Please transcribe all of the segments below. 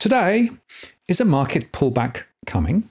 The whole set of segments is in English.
Today, is a market pullback coming?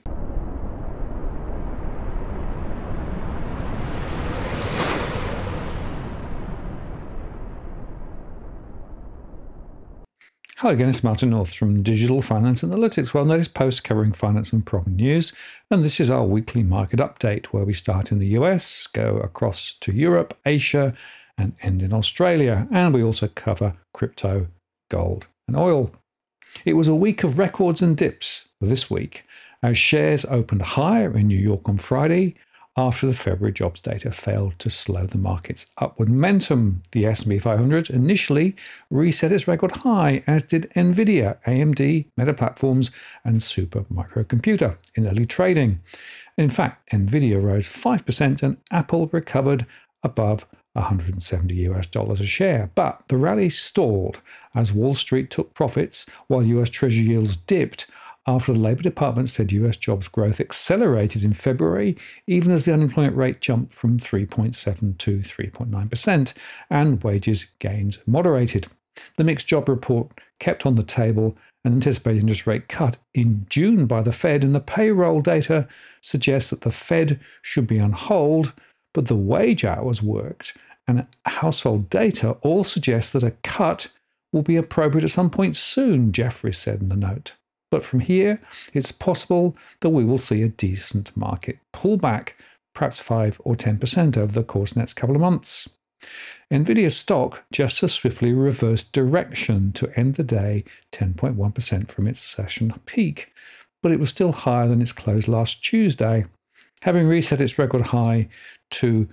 Hello again, it's Martin North from Digital Finance Analytics, well, latest post covering finance and property news. And this is our weekly market update where we start in the US, go across to Europe, Asia, and end in Australia. And we also cover crypto, gold, and oil. It was a week of records and dips this week as shares opened higher in New York on Friday after the February jobs data failed to slow the market's upward momentum. The S&P 500 initially reset its record high, as did Nvidia, AMD, Meta Platforms, and Super Microcomputer in early trading. In fact, Nvidia rose 5% and Apple recovered above $170 a share. But the rally stalled as Wall Street took profits while US Treasury yields dipped after the Labor Department said US jobs growth accelerated in February, even as the unemployment rate jumped from 3.7 to 3.9% and wages gains moderated. The mixed job report kept on the table an anticipated interest rate cut in June by the Fed, and the payroll data suggests that the Fed should be on hold, but the wage hours worked and household data all suggest that a cut will be appropriate at some point soon, Jeffries said in the note. But from here, it's possible that we will see a decent market pullback, perhaps 5 or 10% over the course of the next couple of months. Nvidia stock just as swiftly reversed direction to end the day 10.1% from its session peak, but it was still higher than its close last Tuesday. Having reset its record high to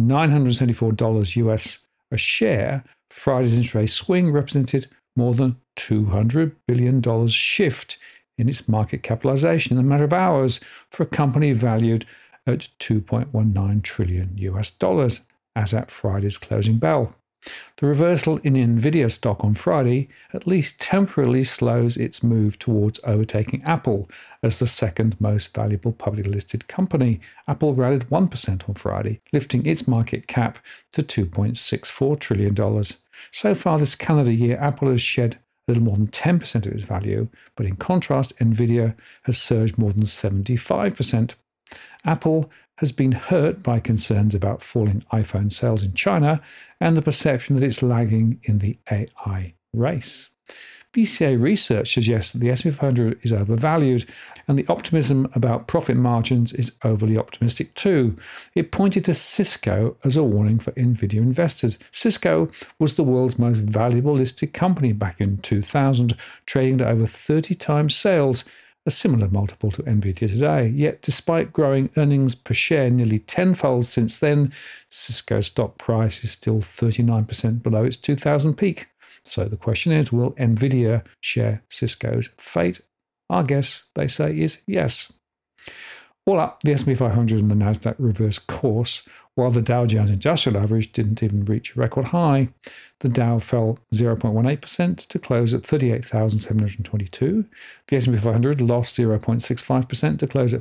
$974 US a share, Friday's intraday swing represented more than $200 billion shift in its market capitalization in a matter of hours for a company valued at $2.19 trillion US dollars as at Friday's closing bell. The reversal in Nvidia stock on Friday at least temporarily slows its move towards overtaking Apple as the second most valuable publicly listed company. Apple rallied 1% on Friday, lifting its market cap to $2.64 trillion. So far this calendar year, Apple has shed a little more than 10% of its value, but in contrast, Nvidia has surged more than 75%. Apple has been hurt by concerns about falling iPhone sales in China and the perception that it's lagging in the AI race. BCA research suggests that the S&P 500 is overvalued, and the optimism about profit margins is overly optimistic too. It pointed to Cisco as a warning for Nvidia investors. Cisco was the world's most valuable listed company back in 2000, trading at over 30 times sales, a similar multiple to Nvidia today. Yet, despite growing earnings per share nearly tenfold since then, Cisco's stock price is still 39% below its 2000 peak. So the question is, will Nvidia share Cisco's fate? Our guess, they say, is yes. All up, the S&P 500 and the Nasdaq reversed course, while the Dow Jones Industrial Average didn't even reach a record high. The Dow fell 0.18% to close at 38,722. The S&P 500 lost 0.65% to close at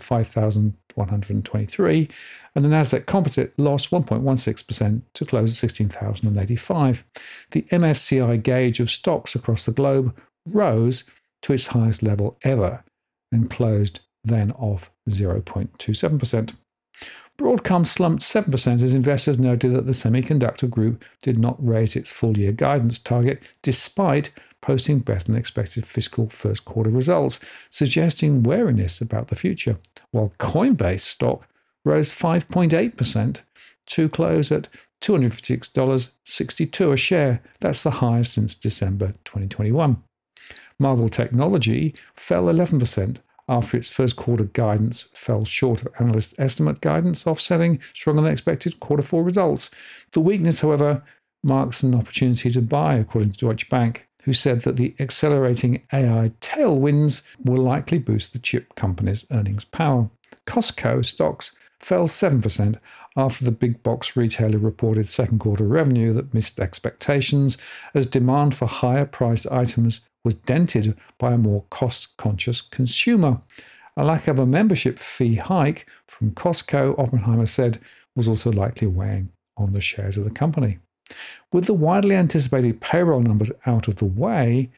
5,123. And the Nasdaq Composite lost 1.16% to close at 16,085. The MSCI gauge of stocks across the globe rose to its highest level ever and closed then off 0.27%. Broadcom slumped 7% as investors noted that the semiconductor group did not raise its full-year guidance target despite posting better than expected fiscal first quarter results, suggesting wariness about the future, while Coinbase stock rose 5.8% to close at $256.62 a share. That's the highest since December 2021. Marvell Technology fell 11% after its first quarter guidance fell short of analyst estimate guidance, offsetting stronger than expected quarter four results. The weakness, however, marks an opportunity to buy, according to Deutsche Bank, who said that the accelerating AI tailwinds will likely boost the chip company's earnings power. Costco stocks fell 7% after the big box retailer reported second quarter revenue that missed expectations, as demand for higher priced items was dented by a more cost-conscious consumer. A lack of a membership fee hike from Costco, Oppenheimer said, was also likely weighing on the shares of the company. With the widely anticipated payroll numbers out of the way,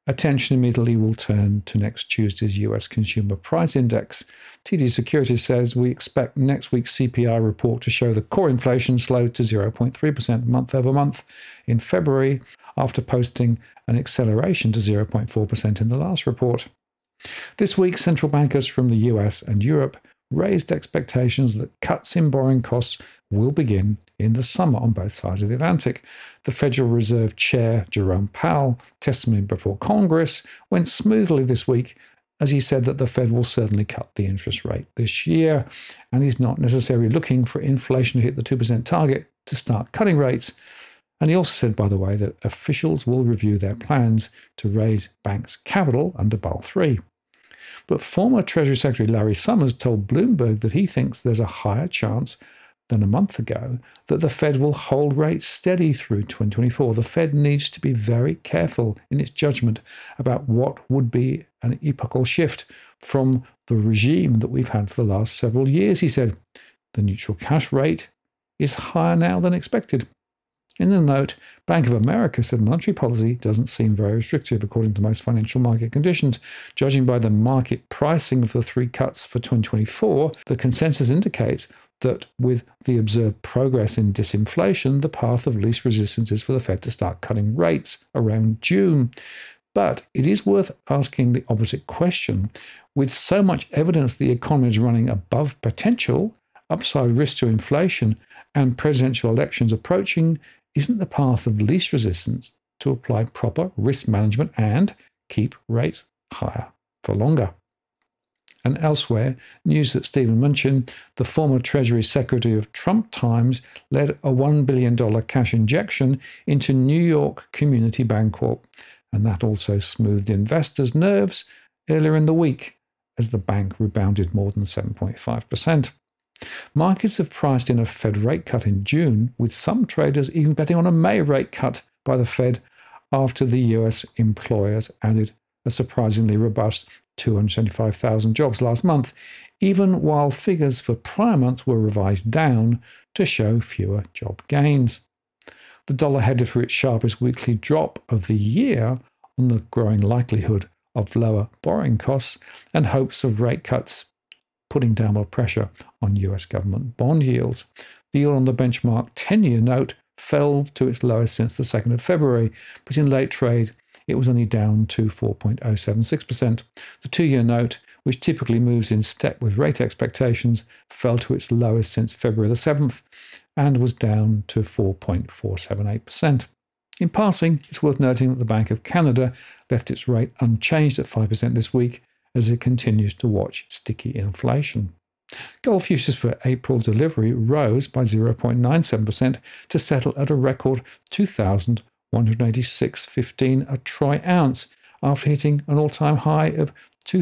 Attention immediately will turn to next Tuesday's US Consumer Price Index. TD Securities says we expect next week's CPI report to show the core inflation slowed to 0.3% month over month in February, after posting an acceleration to 0.4% in the last report. This week, central bankers from the US and Europe raised expectations that cuts in borrowing costs will begin in the summer on both sides of the Atlantic. The Federal Reserve Chair, Jerome Powell, testimony before Congress went smoothly this week as he said that the Fed will certainly cut the interest rate this year, and he's not necessarily looking for inflation to hit the 2% target to start cutting rates. And he also said, by the way, that officials will review their plans to raise banks' capital under Basel III. But former Treasury Secretary Larry Summers told Bloomberg that he thinks there's a higher chance than a month ago that the Fed will hold rates steady through 2024. The Fed needs to be very careful in its judgment about what would be an epochal shift from the regime that we've had for the last several years, he said. The neutral cash rate is higher now than expected. In the note, Bank of America said monetary policy doesn't seem very restrictive according to most financial market conditions. Judging by the market pricing of the 3 cuts for 2024, the consensus indicates that with the observed progress in disinflation, the path of least resistance is for the Fed to start cutting rates around June. But it is worth asking the opposite question. With so much evidence the economy is running above potential, upside risk to inflation, and presidential elections approaching, isn't the path of least resistance to apply proper risk management and keep rates higher for longer? And elsewhere, news that Stephen Mnuchin, the former Treasury Secretary of Trump times, led a $1 billion cash injection into New York Community Bancorp. And that also smoothed investors' nerves earlier in the week as the bank rebounded more than 7.5%. Markets have priced in a Fed rate cut in June, with some traders even betting on a May rate cut by the Fed after the US employers added a surprisingly robust 275,000 jobs last month, even while figures for prior months were revised down to show fewer job gains. The dollar headed for its sharpest weekly drop of the year on the growing likelihood of lower borrowing costs and hopes of rate cuts putting downward pressure on US government bond yields. The yield on the benchmark 10-year note fell to its lowest since the 2nd of February, but in late trade, it was only down to 4.076%. The 2-year note, which typically moves in step with rate expectations, fell to its lowest since February the 7th and was down to 4.478%. In passing, it's worth noting that the Bank of Canada left its rate unchanged at 5% this week as it continues to watch sticky inflation. Gold futures for April delivery rose by 0.97% to settle at a record $2,186.15 a troy ounce after hitting an all-time high of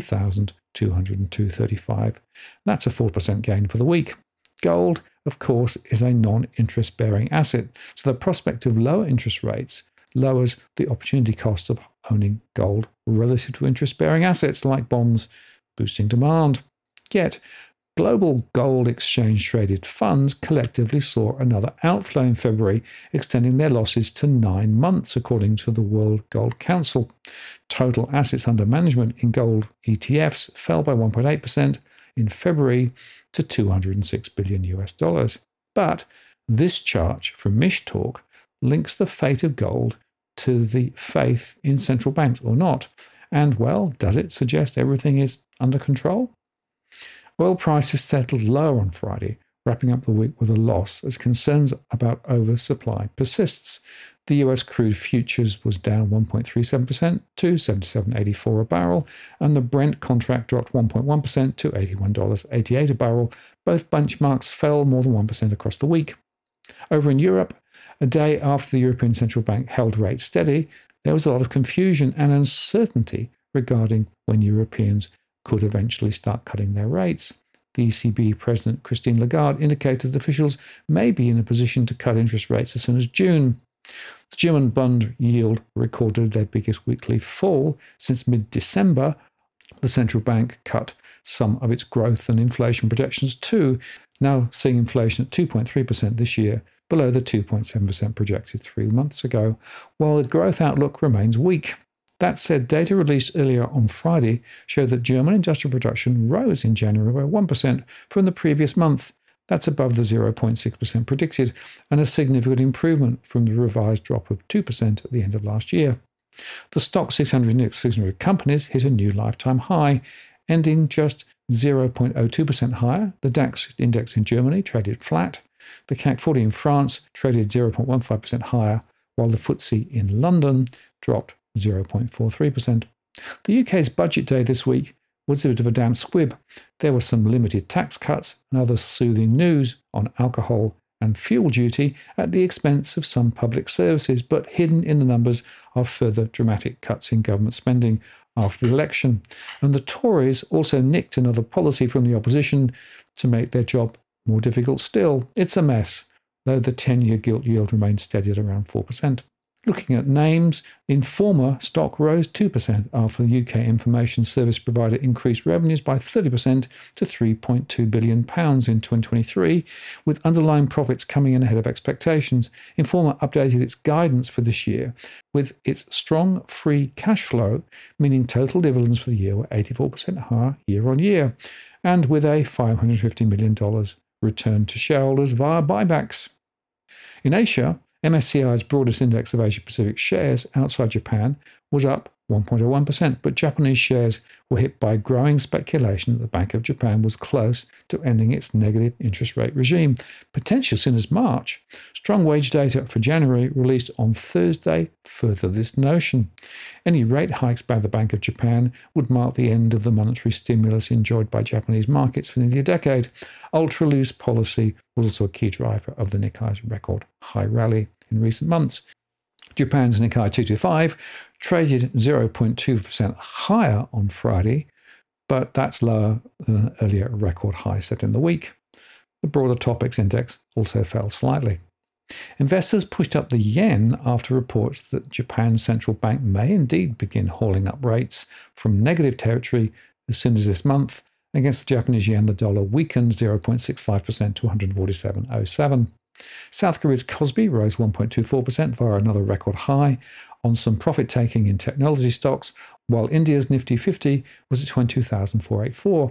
$2,202.35. That's a 4% gain for the week. Gold, of course, is a non-interest-bearing asset, so the prospect of lower interest rates lowers the opportunity cost of owning gold relative to interest-bearing assets like bonds, boosting demand. Yet, global gold exchange-traded funds collectively saw another outflow in February, extending their losses to 9 months, according to the World Gold Council. Total assets under management in gold ETFs fell by 1.8% in February to $206 billion. But this chart from Mishtalk links the fate of gold to the faith in central banks or not. And, well, does it suggest everything is under control? Oil prices settled lower on Friday, wrapping up the week with a loss as concerns about oversupply persists. The US crude futures was down 1.37% to $77.84 a barrel, and the Brent contract dropped 1.1% to $81.88 a barrel. Both benchmarks fell more than 1% across the week. Over in Europe, a day after the European Central Bank held rates steady, there was a lot of confusion and uncertainty regarding when Europeans could eventually start cutting their rates. The ECB President Christine Lagarde indicated that officials may be in a position to cut interest rates as soon as June. The German bond yield recorded their biggest weekly fall since mid-December. The central bank cut some of its growth and inflation projections too, now seeing inflation at 2.3% this year, below the 2.7% projected 3 months ago, while the growth outlook remains weak. That said, data released earlier on Friday showed that German industrial production rose in January by 1% from the previous month. That's above the 0.6% predicted and a significant improvement from the revised drop of 2% at the end of last year. The Stoxx 600 index for 600 companies hit a new lifetime high, ending just 0.02% higher. The DAX index in Germany traded flat. The CAC 40 in France traded 0.15% higher, while the FTSE in London dropped 0.43%. The UK's budget day this week was a bit of a damp squib. There were some limited tax cuts and other soothing news on alcohol and fuel duty at the expense of some public services, but hidden in the numbers are further dramatic cuts in government spending after the election. And the Tories also nicked another policy from the opposition to make their job more difficult still. It's a mess, though the 10-year gilt yield remains steady at around 4%. Looking at names, Informa stock rose 2% after the UK information service provider increased revenues by 30% to £3.2 billion in 2023, with underlying profits coming in ahead of expectations. Informa updated its guidance for this year, with its strong free cash flow, meaning total dividends for the year were 84% higher year on year, and with a $550 million return to shareholders via buybacks. In Asia, MSCI's broadest index of Asia-Pacific shares outside Japan was up 1.01%, but Japanese shares were hit by growing speculation that the Bank of Japan was close to ending its negative interest rate regime, potentially as soon as March. Strong wage data for January released on Thursday further this notion. Any rate hikes by the Bank of Japan would mark the end of the monetary stimulus enjoyed by Japanese markets for nearly a decade. Ultra-loose policy was also a key driver of the Nikkei's record high rally in recent months. Japan's Nikkei 225 traded 0.2% higher on Friday, but that's lower than an earlier record high set in the week. The broader Topix index also fell slightly. Investors pushed up the yen after reports that Japan's central bank may indeed begin hauling up rates from negative territory as soon as this month. Against the Japanese yen, the dollar weakened 0.65% to 147.07. South Korea's Kospi rose 1.24% via another record high on some profit-taking in technology stocks, while India's Nifty 50 was at 22,484.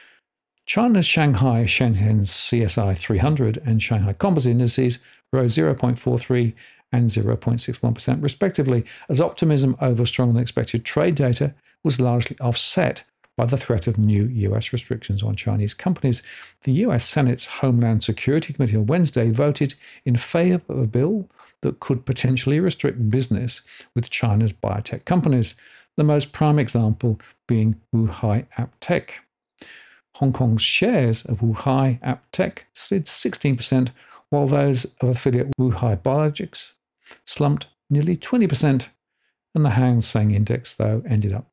China's Shanghai Shenzhen CSI 300 and Shanghai Composite indices rose 0.43% and 0.61% respectively, as optimism over stronger than expected trade data was largely offset by the threat of new US restrictions on Chinese companies. The US Senate's Homeland Security Committee on Wednesday voted in favor of a bill that could potentially restrict business with China's biotech companies, the most prime example being Wuhai AppTec. Hong Kong's shares of Wuhai AppTec slid 16%, while those of affiliate Wuhai Biologics slumped nearly 20%, and the Hang Seng Index, though, ended up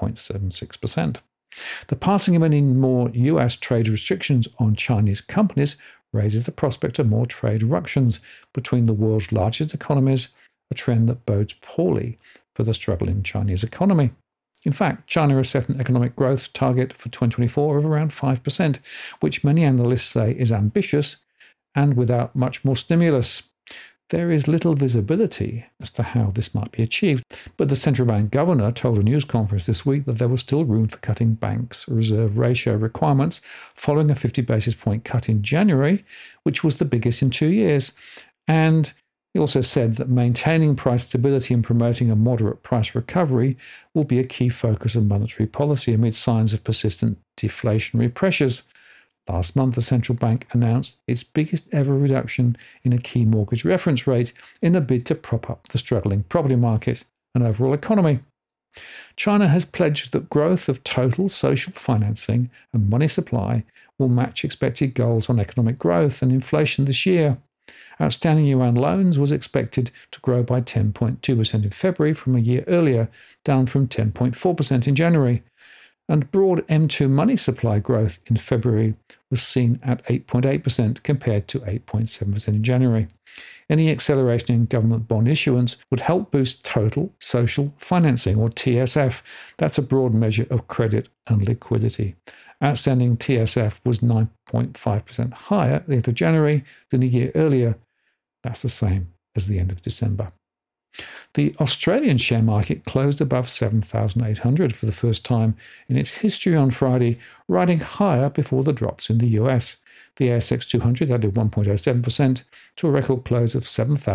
0.76%. The passing of any more US trade restrictions on Chinese companies raises the prospect of more trade ructions between the world's largest economies, a trend that bodes poorly for the struggling Chinese economy. In fact, China has set an economic growth target for 2024 of around 5%, which many analysts say is ambitious and without much more stimulus. There is little visibility as to how this might be achieved, but the central bank governor told a news conference this week that there was still room for cutting banks' reserve ratio requirements following a 50 basis point cut in January, which was the biggest in 2 years. And he also said that maintaining price stability and promoting a moderate price recovery will be a key focus of monetary policy amid signs of persistent deflationary pressures. Last month, the central bank announced its biggest ever reduction in a key mortgage reference rate in a bid to prop up the struggling property market and overall economy. China has pledged that growth of total social financing and money supply will match expected goals on economic growth and inflation this year. Outstanding yuan loans was expected to grow by 10.2% in February from a year earlier, down from 10.4% in January. And broad M2 money supply growth in February was seen at 8.8% compared to 8.7% in January. Any acceleration in government bond issuance would help boost total social financing, or TSF. That's a broad measure of credit and liquidity. Outstanding TSF was 9.5% higher at the end of January than a year earlier. That's the same as the end of December. The Australian share market closed above 7,800 for the first time in its history on Friday, riding higher before the drops in the US. The ASX 200 added 1.07% to a record close of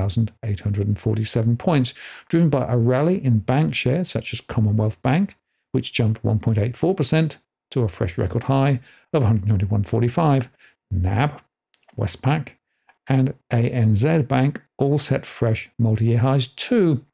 7,847 points, driven by a rally in bank shares such as Commonwealth Bank, which jumped 1.84% to a fresh record high of 121.45. NAB, Westpac, and ANZ Bank all set fresh multi-year highs too.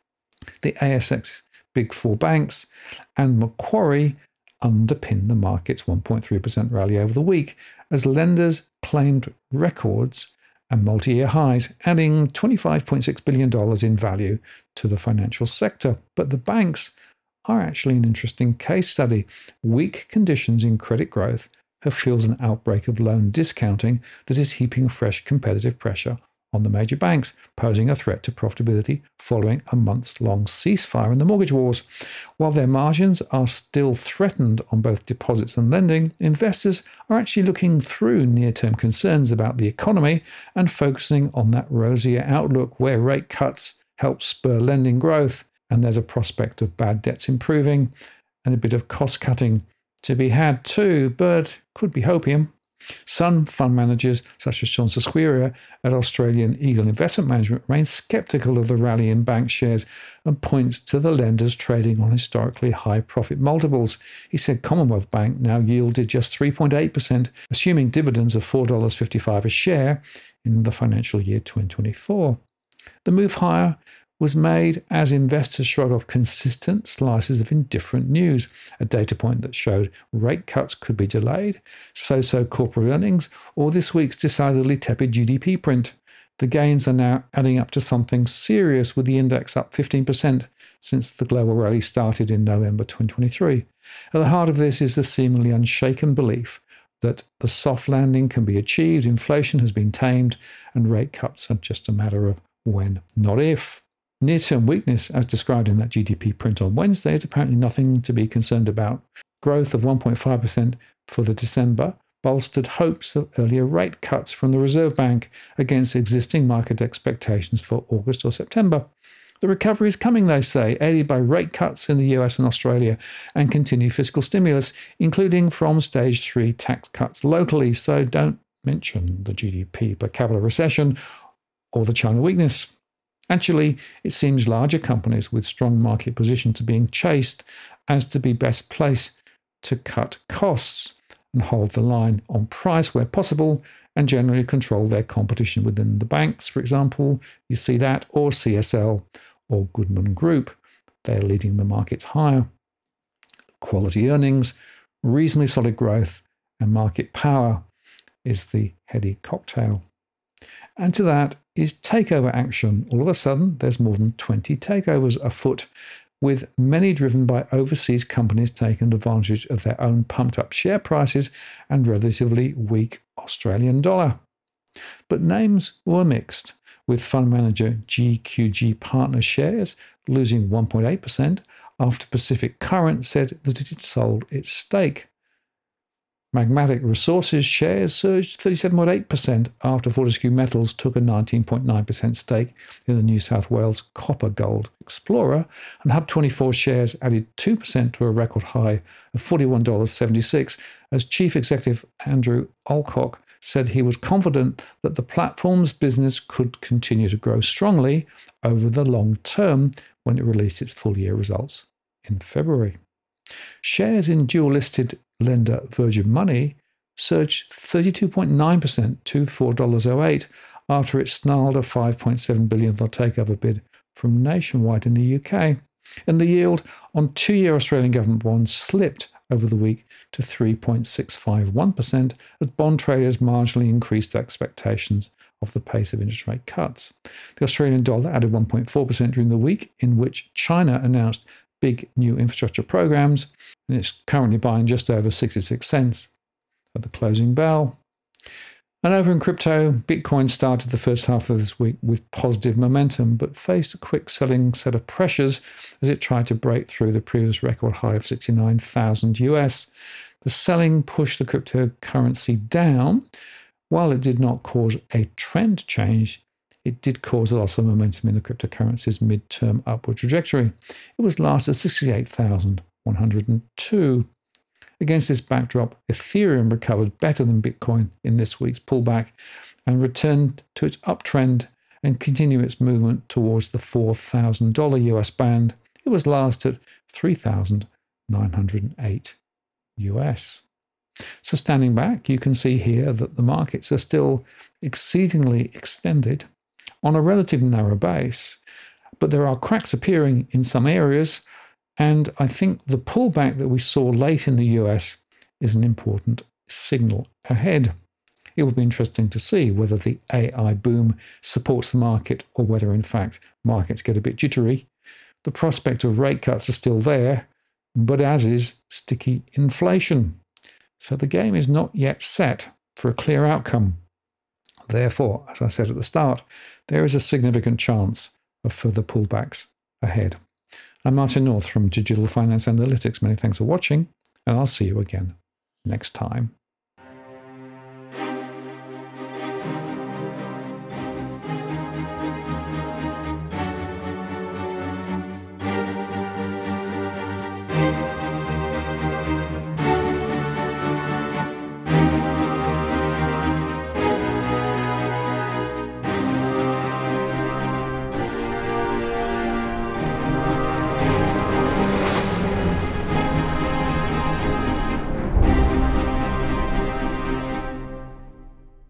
The ASX Big Four banks and Macquarie underpinned the market's 1.3% rally over the week as lenders claimed records and multi-year highs, adding $25.6 billion in value to the financial sector. But the banks are actually an interesting case study. Weak conditions in credit growth have fueled an outbreak of loan discounting that is heaping fresh competitive pressure on the major banks, posing a threat to profitability following a months-long ceasefire in the mortgage wars. While their margins are still threatened on both deposits and lending, investors are actually looking through near-term concerns about the economy and focusing on that rosier outlook where rate cuts help spur lending growth, and there's a prospect of bad debts improving and a bit of cost-cutting to be had too, but could be hopium. Some fund managers, such as Sean Squires at Australian Eagle Investment Management, remain sceptical of the rally in bank shares and points to the lenders trading on historically high profit multiples. He said Commonwealth Bank now yielded just 3.8%, assuming dividends of $4.55 a share in the financial year 2024. The move higher was made as investors shrug off consistent slices of indifferent news, a data point that showed rate cuts could be delayed, so-so corporate earnings, or this week's decidedly tepid GDP print. The gains are now adding up to something serious, with the index up 15% since the global rally started in November 2023. At the heart of this is the seemingly unshaken belief that the soft landing can be achieved, inflation has been tamed, and rate cuts are just a matter of when, not if. Near-term weakness, as described in that GDP print on Wednesday, is apparently nothing to be concerned about. Growth of 1.5% for the December bolstered hopes of earlier rate cuts from the Reserve Bank against existing market expectations for August or September. The recovery is coming, they say, aided by rate cuts in the US and Australia and continued fiscal stimulus, including from Stage 3 tax cuts locally. So don't mention the GDP per capita recession or the China weakness. Actually, it seems larger companies with strong market positions are being chased as to be best placed to cut costs and hold the line on price where possible and generally control their competition within the banks. For example, you see that, or CSL or Goodman Group. They're leading the markets higher. Quality earnings, reasonably solid growth, and market power is the heady cocktail. And to that is takeover action. All of a sudden, there's more than 20 takeovers afoot, with many driven by overseas companies taking advantage of their own pumped-up share prices and relatively weak Australian dollar. But names were mixed, with fund manager GQG Partners shares losing 1.8% after Pacific Current said that it had sold its stake. Magmatic Resources shares surged 37.8% after Fortescue Metals took a 19.9% stake in the New South Wales Copper Gold Explorer, and Hub24 shares added 2% to a record high of $41.76 as Chief Executive Andrew Alcock said he was confident that the platform's business could continue to grow strongly over the long term when it released its full-year results in February. Shares in dual-listed lender Virgin Money surged 32.9% to $4.08 after it snarled a $5.7 billion takeover bid from Nationwide in the UK. And the yield on two-year Australian government bonds slipped over the week to 3.651% as bond traders marginally increased expectations of the pace of interest rate cuts. The Australian dollar added 1.4% during the week, in which China announced big new infrastructure programs, and it's currently buying just over 66 cents at the closing bell. And over in crypto, Bitcoin started the first half of this week with positive momentum, but faced a quick selling set of pressures as it tried to break through the previous record high of 69,000 US. The selling pushed the cryptocurrency down. While it did not cause a trend change, it did cause a loss of momentum in the cryptocurrency's midterm upward trajectory. It was last at 68,102. Against this backdrop, Ethereum recovered better than Bitcoin in this week's pullback and returned to its uptrend and continued its movement towards the $4,000 US band. It was last at 3,908 US. So standing back, you can see here that the markets are still exceedingly extended on a relatively narrow base, but there are cracks appearing in some areas, and I think the pullback that we saw late in the US is an important signal ahead. It will be interesting to see whether the AI boom supports the market or whether, in fact, markets get a bit jittery. The prospect of rate cuts are still there, but as is sticky inflation. So the game is not yet set for a clear outcome. Therefore, as I said at the start, there is a significant chance of further pullbacks ahead. I'm Martin North from Digital Finance Analytics. Many thanks for watching, and I'll see you again next time.